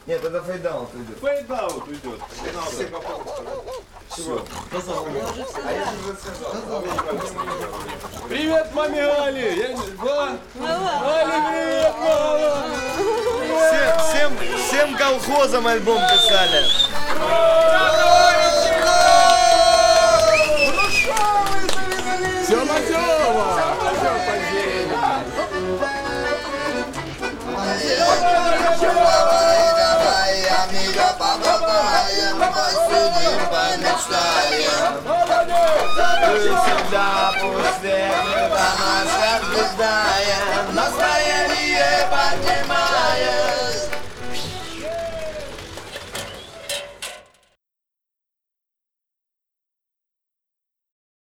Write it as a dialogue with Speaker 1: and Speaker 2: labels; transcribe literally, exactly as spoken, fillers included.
Speaker 1: Нет, это фейдаут уйдет.
Speaker 2: Фейдаут уйдет.
Speaker 1: Все.
Speaker 2: Привет, маме Али! Я не... Да? Али, привет, мама!
Speaker 1: Всем, всем, всем колхозам альбом писали.
Speaker 2: Сема, Сема!
Speaker 3: Давай, amiga, поболтаем, посидим, помечтаем.
Speaker 1: Ты всегда пустым, это наша звезда.